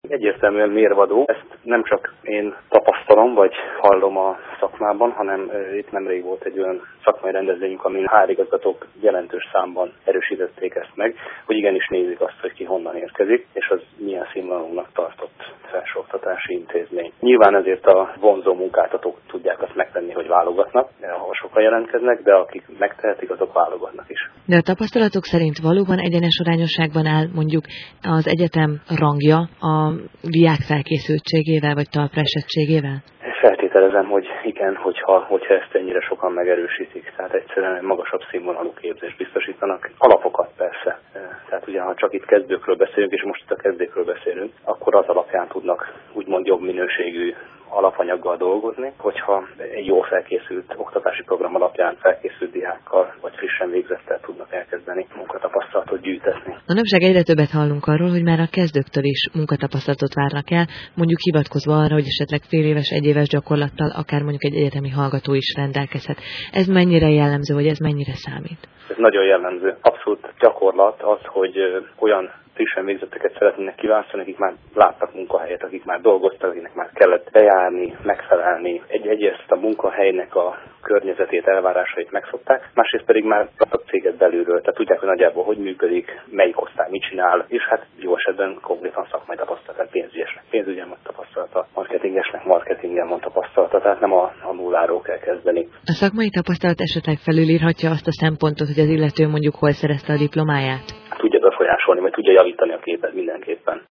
Egyértelműen mérvadó. Ezt nem csak én tapasztalom, vagy hallom a szakmában, hanem itt nemrég volt egy olyan szakmai rendezvényünk, amin igazgatók jelentős számban erősítették ezt meg, hogy igenis nézik azt, hogy ki honnan érkezik, és az milyen színvonalúnak tartott felsőoktatási intézmény. Nyilván ezért a vonzó munkáltatók tudják azt megtenni, hogy válogatnak, ha sokan jelentkeznek, de akik megtehetik, azok válogatnak is. De a tapasztalatok szerint valóban egyenes arányosságban áll mondjuk az egyetem rangja a diák felkészültségével vagy talpra esettségével? Feltételezem, hogy igen, hogyha ezt ennyire sokan megerősítik. Tehát egyszerűen egy magasabb színvonalú képzést biztosítanak. Alapokat persze. Tehát ugye, ha csak itt kezdőkről beszélünk, és most itt a kezdőkről beszélünk, akkor az alapján tudnak úgymond jobb minőségű alapanyaggal dolgozni, hogyha egy jól felkészült oktatási program alapján felkészült diákkal, vagy frissen végzettel tudnak elkezdeni munkatapasztalatot gyűjtetni. Manapság egyre többet hallunk arról, hogy már a kezdőktől is munkatapasztalatot várnak el, mondjuk hivatkozva arra, hogy esetleg féléves, egyéves gyakorlattal akár mondjuk egy egyetemi hallgató is rendelkezhet. Ez mennyire jellemző, vagy ez mennyire számít? Ez nagyon jellemző. Abszolút gyakorlat az, hogy olyan frissen végzetteket szeretnének kiválasztani, akik már láttak munkahelyet, akik már dolgoztak, akiknek már kellett bejárni, megfelelni. Egyrészt a munkahelynek a környezetét, elvárásait megszokták, másrészt pedig már a céget belülről, tehát tudják, hogy nagyjából hogy működik, melyik osztály mit csinál, és hát jó esetben konkrétan szakmai tapasztalat, pénzügyesnek pénzügyen van tapasztalata, marketingesnek marketingen van tapasztalata, tehát nem a nulláról kell kezdeni. A szakmai tapasztalat esetleg felülírhatja azt a szempontot, hogy az illető mondjuk hol szerezte a diplomáját? Tudja befolyásolni, vagy tudja javítani a képet mindenképpen.